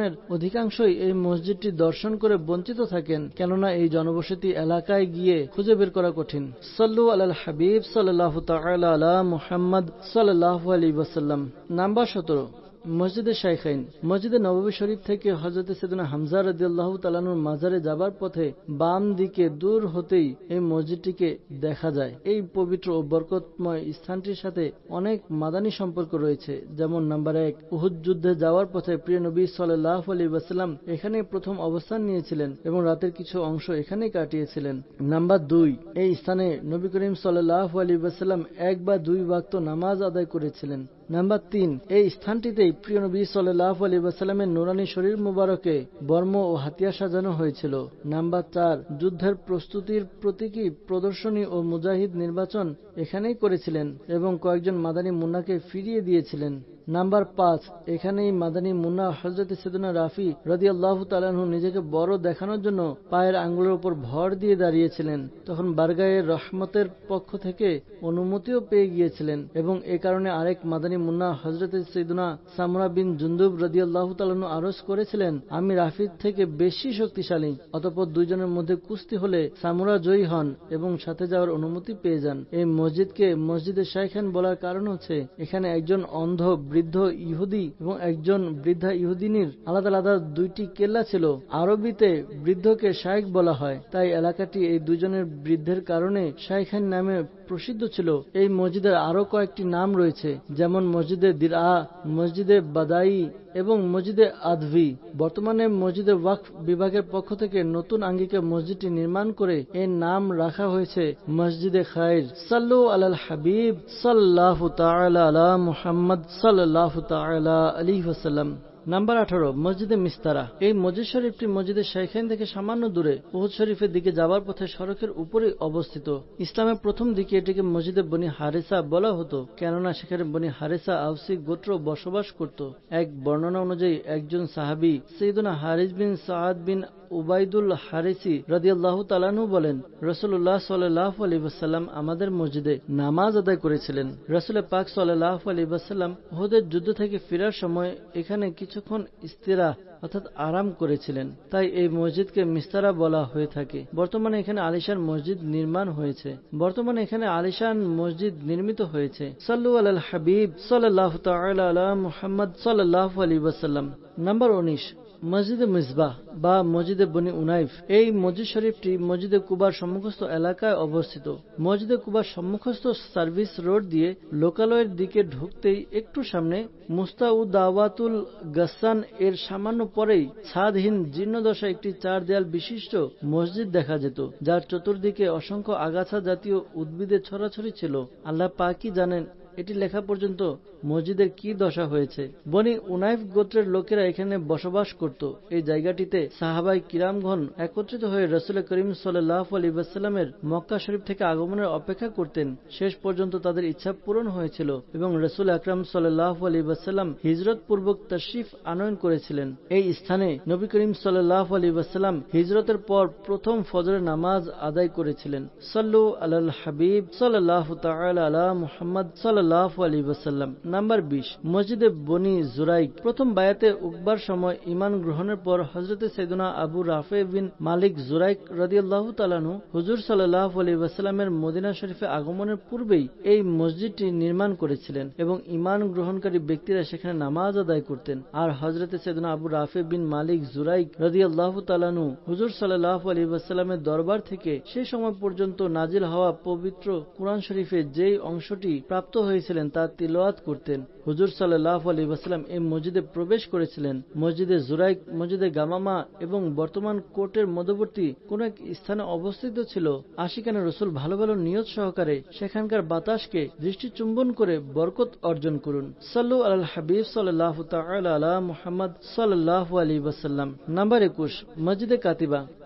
জনগণের অধিকাংশই এই মসজিদটি দর্শন করে বঞ্চিত থাকেন, কেননা এই জনবসতি এলাকায় গিয়ে খুঁজে বের করা কঠিন। সাল্লু আলাল হাবিব সাল্লাল্লাহু তাআলা আলা মুহাম্মদ সাল্লাল্লাহু আলাইহি ওয়াসাল্লাম। নাম্বার সতেরো, মসজিদে শাইখাইন। মসজিদে নববী শরীফ থেকে হযরত সাইয়েদনা হামজা রাদিয়াল্লাহু তাআলা আনহুর মাজারে যাবার পথে বাম দিকে দূর হতেই এই মসজিদটিকে দেখা যায়। এই পবিত্র ও বরকতময় স্থানটির সাথে অনেক মাদানী সম্পর্ক রয়েছে। যেমন নাম্বার এক, উহুদ যুদ্ধে যাওয়ার পথে প্রিয় নবী সাল্লাল্লাহু আলাইহি ওয়াসাল্লাম এখানে প্রথম অবস্থান নিয়েছিলেন এবং রাতের কিছু অংশ এখানেই কাটিয়েছিলেন। নাম্বার দুই, এই স্থানে নবী করিম সাল্লাল্লাহু আলাইহি ওয়াসাল্লাম এক বা দুই ওয়াক্ত নামাজ আদায় করেছিলেন। নাম্বার তিন, এই স্থানটিতেই প্রিয় নবী সাল্লাল্লাহু আলাইহি ওয়াসাল্লামের নুরানি শরীর মুবারকে বর্ম ও হাতিয়ার সাজানো হয়েছিল। নাম্বার চার, যুদ্ধের প্রস্তুতির প্রতীকী প্রদর্শনী ও মুজাহিদ নির্বাচন এখানেই করেছিলেন এবং কয়েকজন মাদানী মুন্নাকে ফিরিয়ে দিয়েছিলেন। নাম্বার পাঁচ, এখানেই মাদানী মুন্না হযরত সাইয়েদনা রাফি রাদিয়াল্লাহু তাআলা আনহু নিজেকে বড় দেখানোর জন্য পায়ের আঙ্গুলের উপর ভর দিয়ে দাঁড়িয়েছিলেন। তখন বারগায়ে রহমতের পক্ষ থেকে অনুমতিও পেয়ে গিয়েছিলেন এবং এ কারণে আরেক মাদানী মুন্না হযরত সাইয়েদনা সামরা বিন জুনদুব রাদিয়াল্লাহু তাআলা আনহু আরজ করেছিলেন, আমি রাফির থেকে বেশি শক্তিশালী। অতঃপর দুইজনের মধ্যে কুস্তি হলে সামরা জয়ী হন এবং সাথে যাওয়ার অনুমতি পেয়ে যান। এই মসজিদকে মসজিদে শাইখাইন বলার কারণ হচ্ছে এখানে একজন অন্ধ বৃদ্ধ ইহুদি এবং একজন বৃদ্ধা ইহুদিনীর আলাদা আলাদা দুইটি কেল্লা ছিল। আরবিতে বৃদ্ধকে শাইখ বলা হয়, তাই এলাকাটি এই দুজনের বৃদ্ধের কারণে শাইখাইন নামে প্রসিদ্ধ ছিল। এই মসজিদের আরো কয়েকটি নাম রয়েছে, যেমন মসজিদে দিরআ, মসজিদে বাদাই এবং মসজিদে আদভি। বর্তমানে মসজিদে ওয়াকফ বিভাগের পক্ষ থেকে নতুন আঙ্গিকে মসজিদটি নির্মাণ করে এর নাম রাখা হয়েছে মসজিদে খায়র। সাল্লু আলাল হাবিব সাল্লাল্লাহু তাআলা আলা মুহাম্মদ সাল্লাল্লাহু তাআলা আলাইহি ওয়াসাল্লাম। নাম্বার আঠারো, মসজিদে মিস্তারা। এই মসজিদ শরীফটি মসজিদে শাইখাইন থেকে সামান্য দূরে উহুদ শরীফের দিকে যাবার পথে সড়কের উপরে অবস্থিত। ইসলামের প্রথম দিকে এটিকে মসজিদে বনি হারেসা বলা হতো, কেননা সেখানে বনি হারেসা আউসি গোত্র বসবাস করত। এক বর্ণনা অনুযায়ী একজন সাহাবী সাইয়েদনা হারিস বিন সাআদ বিন উবাইদুল হারিসি রাদিয়াল্লাহু তাআলা আনহু বলেন, রাসূলুল্লাহ সাল্লাল্লাহু আলাইহি ওয়াসাল্লাম আমাদের মসজিদে নামাজ আদায় করেছিলেন। রাসূল পাক সাল্লাল্লাহু আলাইহি ওয়াসাল্লাম উহুদের যুদ্ধ থেকে ফেরার সময় এখানে কিছুক্ষণ ইস্তিরা অর্থাৎ আরাম করেছিলেন, তাই এই মসজিদকে মিস্তারা বলা হয়ে থাকে। বর্তমানে এখানে আলিশান মসজিদ নির্মাণ হয়েছে বর্তমানে এখানে আলিশান মসজিদ নির্মিত হয়েছে। সাল্লু আলাল হাবিব সাল্লাল্লাহু তাআলা আলা মুহাম্মদ সাল্লাল্লাহু আলাইহি ওয়াসাল্লাম। নাম্বার উনিশ, মসজিদে মিসবাহ বা মসজিদে বনি উনাইফ। এই মসজিদ শরীফটি মসজিদে কুবার সম্মুখস্থ এলাকায় অবস্থিত। মসজিদে কুবার সম্মুখস্থ সার্ভিস রোড দিয়ে লোকালয়ের দিকে ঢুকতেই একটু সামনে মুস্তাউদাওয়াতুল গাসসান এর সামান্য পরেই ছাদহীন জীর্ণদশা একটি চার দেয়াল বিশিষ্ট মসজিদ দেখা যেত, যার চতুর্দিকে অসংখ্য আগাছা জাতীয় উদ্ভিদের ছড়াছড়ি ছিল। আল্লাহ পাকই জানেন এটি লেখা পর্যন্ত মসজিদের কি দশা হয়েছে। বনি উনাইফ গোত্রের লোকেরা এখানে বসবাস করত। এই জায়গাটিতে সাহাবাই কিরামগণ একত্রিত হয়ে রাসূল করিম সাল্লাল্লাহু আলাইহি ওয়াসাল্লামের মক্কা শরীফ থেকে আগমনের অপেক্ষা করতেন। শেষ পর্যন্ত তাদের ইচ্ছা পূরণ হয়েছিল এবং রাসূল আকরাম সাল্লাল্লাহু আলাইহি ওয়াসাল্লাম হিজরত পূর্বক তাশরিফ আনয়ন করেছিলেন। এই স্থানে নবী করিম সাল্লাল্লাহু আলাইহি ওয়াসাল্লাম হিজরতের পর প্রথম ফজরের নামাজ আদায় করেছিলেন। সাল্লু আলাল হাবিব সাল্লাল্লাহু তাআলা আলা মুহাম্মদ সাল্লাল্লাহু আলাইহি ওয়াসাল্লাম। নাম্বার বিশ, মসজিদে বনি জুরাইক। প্রথম বায়াতে উকবার সময় ঈমান গ্রহণের পর হযরত সাইয়েদনা আবু রাফি বিন মালিক জুরাইক রাদিয়াল্লাহু তাআলা আনহু হুজুর সাল্লাল্লাহু আলাইহি ওয়াসাল্লামের মদিনা শরীফে আগমনের পূর্বেই এই মসজিদটি নির্মাণ করেছিলেন এবং ঈমান গ্রহণকারী ব্যক্তিরা সেখানে নামাজ আদায় করতেন। আর হযরত সাইয়েদনা আবু রাফি বিন মালিক জুরাইক রাদিয়াল্লাহু তাআলা আনহু হুজুর সাল্লাল্লাহু আলাইহি ওয়াসাল্লামের দরবার থেকে সেই সময় পর্যন্ত নাজিল হওয়া পবিত্র কুরআন শরীফে যেই অংশটি প্রাপ্ত হয়েছিলেন তা তিলাওয়াত করতেন। হুজুর সাল্লাল্লাহু আলাইহি ওয়াসাল্লাম এই মসজিদে প্রবেশ করেছিলেন। মসজিদে জুরাইক, মসজিদে গামামা এবং বর্তমান কোর্টের মধ্যবর্তী কোন এক স্থানে অবস্থিত ছিল। আশিকানে রাসূল ভালো ভালো নিয়ত সহকারে সেখানকার বাতাসকে দৃষ্টি চুম্বন করে বরকত অর্জন করুন। সাল্লু আলাল হাবিব সাল্লাল্লাহু তাআলা আলা মুহাম্মদ সাল্লাল্লাহু আলাইহি ওয়াসাল্লাম। নাম্বার একুশ, মসজিদে কাতিবা।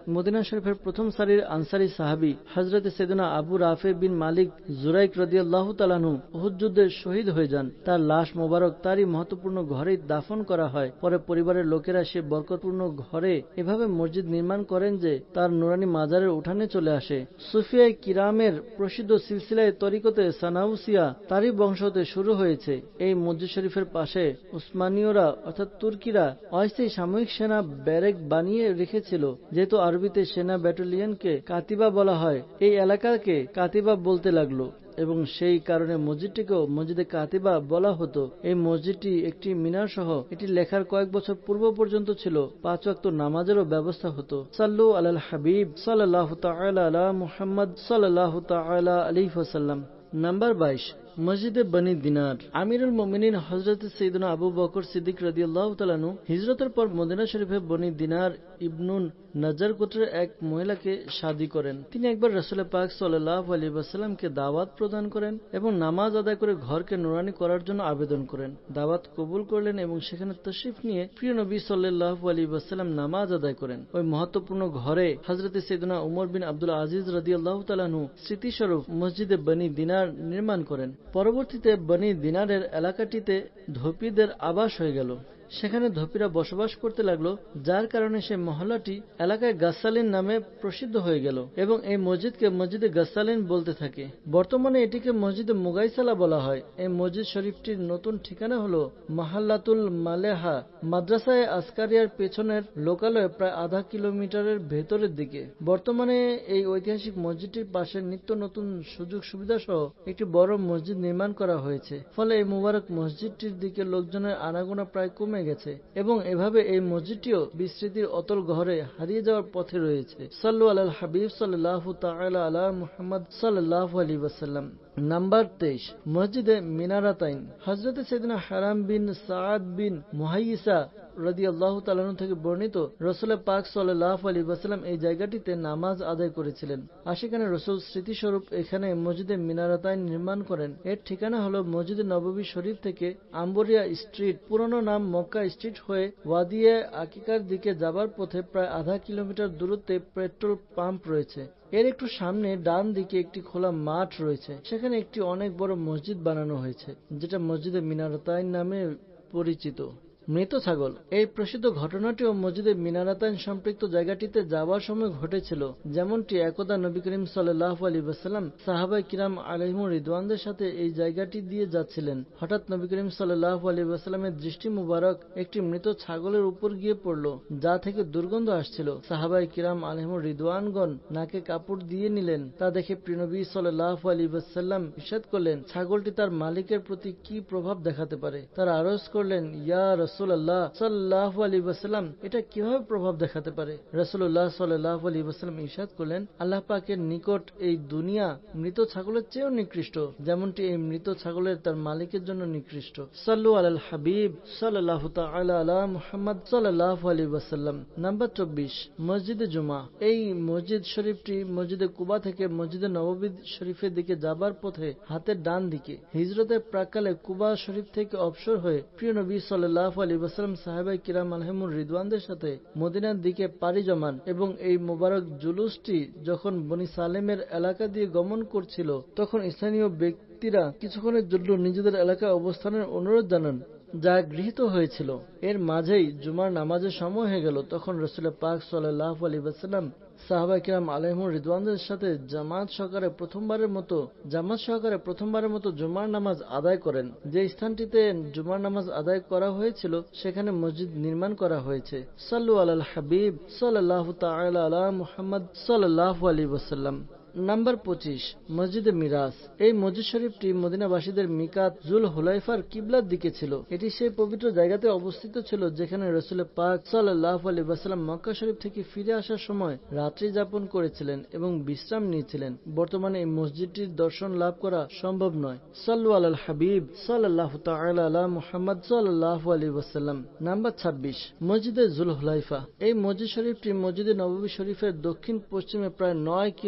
মদিনা শরীফের প্রথম সারির আনসারী সাহাবী হযরত সাইয়েদনা আবু রাফে বিন মালিক জুরাইক রাদিয়াল্লাহু তাআলা আনহু উহুদ যুদ্ধে শহীদ হয়ে যান। তার লাশ মোবারক তারই মহত্বপূর্ণ ঘরেই দাফন করা হয়। পরে পরিবারের লোকেরা সে বরকতপূর্ণ ঘরে এভাবে মসজিদ নির্মাণ করেন যে তার নুরানি মাজারের উঠানে চলে আসে। সুফিয়ায়ে কিরামের প্রসিদ্ধ সিলসিলায়ে তরিকতে সানাউসিয়া তারই বংশ হতে শুরু হয়েছে। এই মসজিদ শরীফের পাশে উসমানীয়রা অর্থাৎ তুর্কিরা অস্থায়ী সামরিক সেনা ব্যারেক বানিয়ে রেখেছিল। যেহেতু আরবিতে সেনা ব্যাটালিয়নকে কাতিবা বলা হয়, এই এলাকাকে কাতিবা বলতে লাগলো এবং সেই কারণে মসজিদটিকেও মসজিদে কাতিবা বলা হতো। এই মসজিদটি একটি মিনার সহ এটি লেখার কয়েক বছর পূর্ব পর্যন্ত ছিল। পাঁচ ওয়াক্ত নামাজেরও ব্যবস্থা হতো। সাল্লু আলাল হাবিব সাল্লাল্লাহু তাআলা আলা মুহাম্মদ সাল্লাল্লাহু তাআলা আলাইহি ওয়াসাল্লাম। নাম্বার বাইশ, মসজিদে বনি দিনার। আমিরুল মুমিনিন হযরত সাইয়েদনা আবু বকর সিদ্দিক রাদিয়াল্লাহু তাআলা আনহু হিজরতের পর মদিনা শরীফে বনি দিনার ইবনুন নাজ্জার গোত্রের এক মহিলাকে শাদী করেন। তিনি একবার রাসূল পাক সাল্লাল্লাহু আলাইহি ওয়াসাল্লামকে দাওয়াত প্রদান করেন এবং নামাজ আদায় করে ঘরকে নুরানি করার জন্য আবেদন করেন। দাওয়াত কবুল করলেন এবং সেখানে তাশরিফ নিয়ে প্রিয় নবী সাল্লাল্লাহু আলাইহি ওয়াসাল্লাম নামাজ আদায় করেন। ওই মহত্বপূর্ণ ঘরে হযরত সাইয়েদনা উমর বিন আব্দুল আজিজ রাদিয়াল্লাহু তাআলা আনহু স্মৃতিস্বরূপ মসজিদে বনি দিনার নির্মাণ করেন। পরবর্তীতে বনি দিনারের এলাকাটিতে ধোপিদের আবাস হয়ে গেল। সেখানে ধোপিরা বসবাস করতে লাগলো, যার কারণে সেই মহল্লাটি এলাকায় গাসসালিন নামে প্রসিদ্ধ হয়ে গেল এবং এই মসজিদকে মসজিদে গাসসালিন বলতে থাকে। বর্তমানে এটিকে মসজিদে মুগাইসালা বলা হয়। এই মসজিদ শরীফটির নতুন ঠিকানা হলো মাহাল্লাতুল মালেহা মাদ্রাসায়ে আসকারিয়ার পেছনের লোকালয়ে প্রায় আধা কিলোমিটারের ভেতরের দিকে। বর্তমানে এই ঐতিহাসিক মসজিদটির পাশে নিত্য নতুন সুযোগ সুবিধা সহ একটি বড় মসজিদ নির্মাণ করা হয়েছে। ফলে এই মুবারক মসজিদটির দিকে লোকজনের আনাগোনা প্রায় কমে গেছে এবং এভাবে এই মসজিদটিও বিস্মৃতির অতল ঘরে হারিয়ে যাওয়ার পথে রয়েছে। সাল্লু আলাল হাবিব সাল্লাল্লাহু তাআলা আলা মুহাম্মদ সাল্লাল্লাহু আলাইহি ওয়াসাল্লাম। নাম্বার তেইশ, মসজিদে মিনারাতাইন। হযরত সাইয়েদনা হারাম বিন সাআদ বিন মুহাইয়িসা রাদিয়াল্লাহু তাআলা আনহু থেকে বর্ণিত, রাসূল পাক সাল্লাল্লাহু আলাইহি ওয়াসাল্লাম এই জায়গাটিতে নামাজ আদায় করেছিলেন। আশিকানে রাসূল স্মৃতিস্বরূপ এখানে মসজিদে মিনারাতাইন নির্মাণ করেন। এর ঠিকানা হলো মসজিদে নববী শরীফ থেকে আম্বরিয়া স্ট্রিট, পুরনো নাম মক্কা স্ট্রিট হয়ে ওয়াদিয়ে আকিকার দিকে যাবার পথে প্রায় আধা কিলোমিটার দূরত্বে পেট্রোল পাম্প রয়েছে। এর একটু সামনে ডান দিকে একটি খোলা মাঠ রয়েছে। সেখানে একটি অনেক বড় মসজিদ বানানো হয়েছে, যেটা মসজিদে মিনারাতাইন নামে পরিচিত। মৃত ছাগল। এই প্রসিদ্ধ ঘটনাটিও মসজিদে মিনারাতাইন সম্পৃক্ত জায়গাটিতে যাওয়ার সময় ঘটেছিল। যেমনটি একদা নবী করিম সাল্লাল্লাহু আলাইহি ওয়াসাল্লাম সাহাবায়ে কিরাম আলাইহিমুর রিদওয়ানদের সাথে এই জায়গাটি দিয়ে যাচ্ছিলেন। হঠাৎ নবী করিম সাল্লাল্লাহু আলাইহি ওয়াসাল্লামের দৃষ্টি মুবারক একটি মৃত ছাগলের উপর গিয়ে পড়ল, যা থেকে দুর্গন্ধ আসছিল। সাহাবায়ে কিরাম আলাইহিমুর রিদওয়ানগণ নাকে কাপড় দিয়ে নিলেন। তা দেখে প্রিয় নবী সাল্লাল্লাহু আলাইহি ওয়াসাল্লাম ইরশাদ করলেন, ছাগলটি তার মালিকের প্রতি কি প্রভাব দেখাতে পারে। তারা আরজ করলেন, ইয়া রাসূলুল্লাহ সাল্লাল্লাহু আলাইহি ওয়াসাল্লাম, এটা কিভাবে প্রভাব দেখাতে পারে? রাসূলুল্লাহ সাল্লাল্লাহু আলাইহি ওয়াসাল্লাম ইরশাদ করলেন, আল্লাহ পাকের নিকট এই দুনিয়া মৃত ছাগলের চেয়েও নিকৃষ্ট, যেমনটি এই মৃত ছাগলের তার মালিকের জন্য নিকৃষ্ট। সাল্লু আলাল হাবিব সাল্লাল্লাহু তাআলা আলা মুহাম্মদ সাল্লাল্লাহু আলাইহি ওয়াসাল্লাম। নাম্বার চব্বিশ, মসজিদে জুমা। এই মসজিদ শরীফটি মসজিদে কুবা থেকে মসজিদে নববী শরীফের দিকে যাবার পথে হাতের ডান দিকে। হিজরতের প্রাক্কালে কুবা শরীফ থেকে অবসর হয়ে প্রিয় নবী সাল্লাল্লাহু আলাইহি ওয়াসাল্লাম সাহাবায়ে কিরাম আলাইহিমুর রিদওয়ানদের সাথে মদিনার দিকে পাড়ি জমান এবং এই মুবারক জুলুসটি যখন বনি সালেমের এলাকা দিয়ে গমন করছিল, তখন স্থানীয় ব্যক্তিরা কিছুক্ষণের জন্য নিজেদের এলাকায় অবস্থানের অনুরোধ জানান, যা গৃহীত হয়েছিল। এর মাঝেই জুমার নামাজের সময় হয়ে গেল। তখন রাসূল পাক সাল্লাল্লাহু আলাইহি ওয়াসাল্লাম সাহাবায়ে কিরাম আলাইহিমুর রিদওয়ানদের সাথে জামাত সহকারে প্রথমবারের মতো জামাত সহকারে প্রথমবারের মতো জুমার নামাজ আদায় করেন। যে স্থানটিতে জুমার নামাজ আদায় করা হয়েছিল সেখানে মসজিদ নির্মাণ করা হয়েছে। সাল্লু আলাল হাবিব সাল্লাল্লাহু তাআলা আলা মুহাম্মদ সাল্লাল্লাহু আলাইহি ওয়াসাল্লাম। নাম্বার পঁচিশ, মসজিদে মিরাস। এই মসজিদ শরীফটি মদিনাবাসীদের মিকাত জুল হুলাইফার কিবলার দিকে ছিল। এটি সেই পবিত্র জায়গাতে অবস্থিত ছিল যেখানে রাসূল পাক সাল্লাল্লাহু আলাইহি ওয়াসাল্লাম মক্কা শরীফ থেকে ফিরে আসার সময় রাত্রি যাপন করেছিলেন এবং বিশ্রাম নিয়েছিলেন। বর্তমানে এই মসজিদটির দর্শন লাভ করা সম্ভব নয়। সাল্লু আলাল হাবিব সাল্লাল্লাহু তাআলা আলা মুহাম্মদ সাল্লাল্লাহু আলাইহি ওয়াসাল্লাম। নাম্বার ছাব্বিশ, মসজিদে জুল হুলাইফা। এই মসজিদ শরীফটি মসজিদে নববী শরীফের দক্ষিণ পশ্চিমে প্রায় নয় কিলোমিটার দূর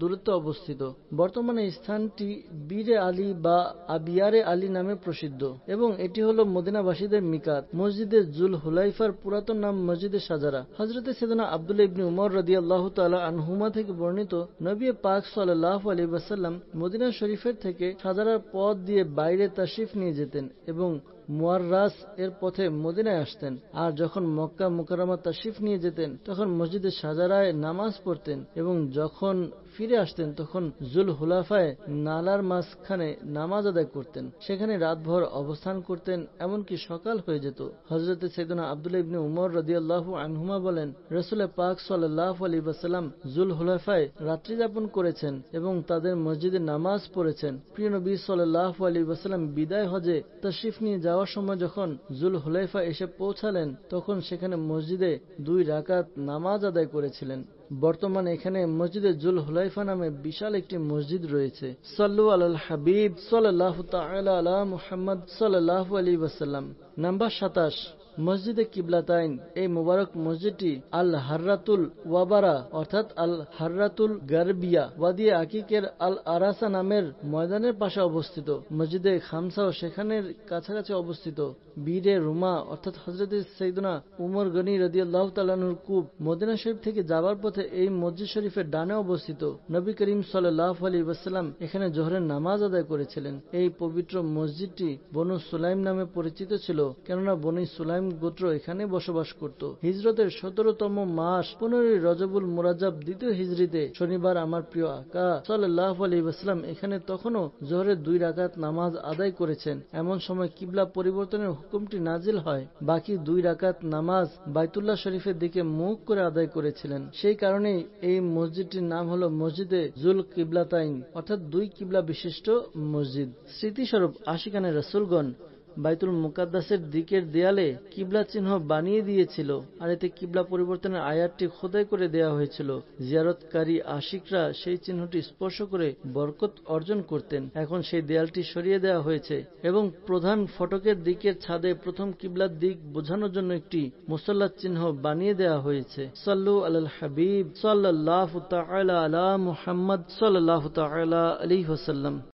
দূরত্বে অবস্থিত। বর্তমানে স্থানটি বীরে আলী বা আবিয়ারে আলী নামে প্রসিদ্ধ এবং এটি হল মদিনাবাসীদের মিকাত। মসজিদে জুল হুলাইফার পুরাতন নাম মসজিদে সাজারা। হযরতে সাইয়েদনা আব্দুল্লাহ ইবনে উমর রাদিয়াল্লাহু তাআলা আনহুমা থেকে বর্ণিত, নবী পাক সাল্লাল্লাহু আলাইহি ওয়াসাল্লাম মদিনা শরীফের থেকে সাজারার পথ দিয়ে বাইরে তাশরিফ নিয়ে যেতেন এবং মুয়াররাস এর পথে মদিনায় আসতেন। আর যখন মক্কা মুকাররমা তাশরিফ নিয়ে যেতেন তখন মসজিদে সাজারায় নামাজ পড়তেন এবং যখন ফিরে আসতেন তখন জুল হুলাফায় নালার মাঝখানে নামাজ আদায় করতেন। সেখানে রাতভর অবস্থান করতেন, এমনকি সকাল হয়ে যেত। হযরতে সাইয়েদনা আব্দুল্লাহ ইবনে উমর রাদিয়াল্লাহু আনহুমা বলেন, রাসূল পাক সাল্লাল্লাহু আলাইহি ওয়াসাল্লাম জুল হুলাফায় রাত্রি যাপন করেছেন এবং তাদের মসজিদে নামাজ পড়েছেন। প্রিয় নবী সাল্লাল্লাহু আলাইহি ওয়াসাল্লাম বিদায় হজে তাশরিফ নিয়ে যাওয়ার সময় যখন জুল হুলাইফা এসে পৌঁছালেন তখন সেখানে মসজিদে দুই রাকাত নামাজ আদায় করেছিলেন। বর্তমানে এখানে মসজিদে জুল হুলাইফা নামে বিশাল একটি মসজিদ রয়েছে। সাল্লু আলাল হাবিব সাল্লাল্লাহু তাআলা আলা মুহাম্মদ সাল্লাল্লাহু আলাইহি ওয়াসাল্লাম। নাম্বার সাতাশ, মসজিদে কিবলাতাইন। এই মুবারক মসজিদটি আল হাররাতুল ওয়াবারা অর্থাৎ আল হাররাতুল গারবিয়া ওয়াদিয়ে আকিকের আল আরাসা নামের ময়দানের পাশে অবস্থিত। মসজিদে খামসাও সেখানের কাছাকাছি অবস্থিত। বীরে রুমা অর্থাৎ হযরত সাইয়েদনা উমর গনি রাদিয়াল্লাহু তাআলা আনহুর কূপ মদিনা শরীফ থেকে যাবার পথে এই মসজিদ শরীফের ডানে অবস্থিত। নবী করিম সাল্লাল্লাহু আলাইহি ওয়াসাল্লাম এখানে জোহরের নামাজ আদায় করেছিলেন। এই পবিত্র মসজিদটি বনু সুলাইম নামে পরিচিত ছিল, কেননা বনু সুলাইম গোত্র এখানে বসবাস করত। হিজরতের সতেরোতম মাস পনেরোই রজবুল মুরাজ্জাব দ্বিতীয় হিজরিতে শনিবার আমার প্রিয় আকা সাল্লাল্লাহু আলাইহি ওয়াসাল্লাম এখানে তখনও জোহরের দুই রাকাত নামাজ আদায় করেছেন। এমন সময় কিবলা পরিবর্তনের হুকুমটি নাজিল হয়। বাকি দুই রাকাত নামাজ বাইতুল্লাহ শরীফের দিকে মুখ করে আদায় করেছিলেন। সেই কারণেই এই মসজিদটির নাম হলো মসজিদে জুল কিবলাতাইন অর্থাৎ দুই কিবলা বিশিষ্ট মসজিদ। স্মৃতিস্বরূপ আশিকানে রাসূলগণ বাইতুল মুকাদ্দাসের দিকের দেয়ালে কিবলা চিহ্ন বানিয়ে দিয়েছিল, আর এতে কিবলা পরিবর্তনের আয়াতটি খোদাই করে দেওয়া হয়েছিল। জিয়ারতকারী আশিকরা সেই চিহ্নটি স্পর্শ করে বরকত অর্জন করতেন। এখন সেই দেয়ালটি সরিয়ে দেওয়া হয়েছে এবং প্রধান ফটকের দিকের ছাদে প্রথম কিবলার দিক বোঝানোর জন্য একটি মুসল্লার চিহ্ন বানিয়ে দেওয়া হয়েছে। সাল্লু আলাল হাবিব সাল্লাল্লাহু তাআলা আলা মুহাম্মদ সাল্লাল্লাহু তাআলা আলাইহি ওয়াসাল্লাম।